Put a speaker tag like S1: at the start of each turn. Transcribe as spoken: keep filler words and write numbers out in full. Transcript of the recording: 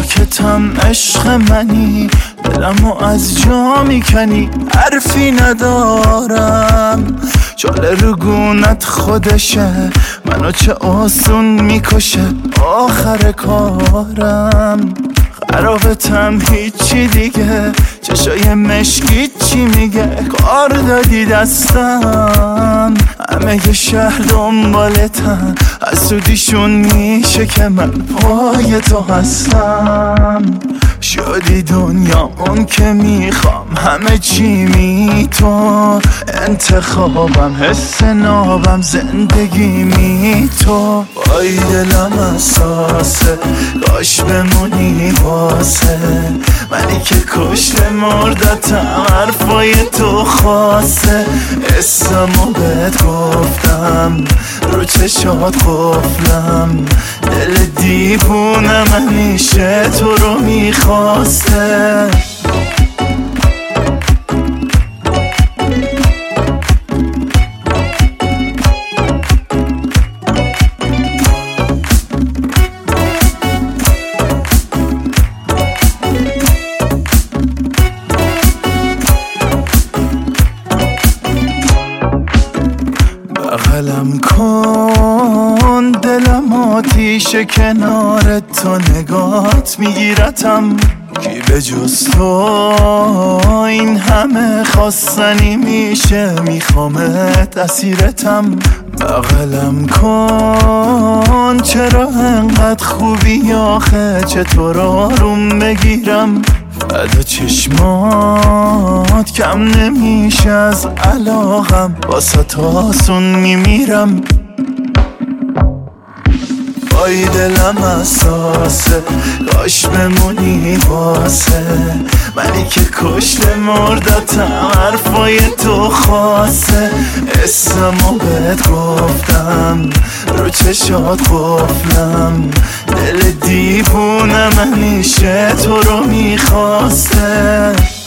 S1: ساکتم عشق منی، دلمو از جا میکنی، حرفی ندارم. چاله رو گونت خودشه، منو چه آسون میکشه آخر کارم. خرابتم هیچی دیگه، چشای مشکی چی میگه، کار دادی دستم. همه یه شهر دنبالتم، حسودیشون میشه که من پای تو هستم. شدی دنیا اون که میخوام، همه چی می تو، انتخابم حس نابم، زندگی می تو. وای دلم اساسه، کاش بمونی واسه منی که کشته مردتم، حرفای تو خواسته. اسمو بهت گفتم، رو چشات قفلم، دل دیوونم همیشه تو رو میخواسته. بغلم کن دلم آتیش کنار تو، نگات میگیرتم. کی به جز تو این همه خواستنی میشه، میخوامت اسیرتم. بغلم کن چرا انقدر خوبی آخه، چطور آروم بگیرم. بعد چشمات کم نمیشه از علاقم، واسه تاسون میمیرم. وای دلم اساسه، کاش بمونی واسه منی که کشته مردتم، حرفای تو خواسته. اسمو بهت گفتم، رو چشات قفلم، دل دیوونم همیشه تو رو میخواسته.